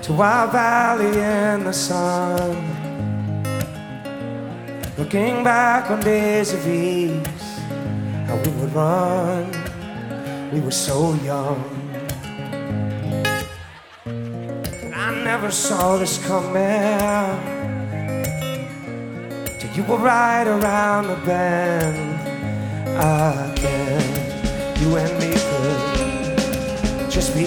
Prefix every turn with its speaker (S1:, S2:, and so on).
S1: to our valley in the sun, looking back on days of ease, how we would run, we were so young. And I never saw this coming, till you were right around the bend again. You and me could just be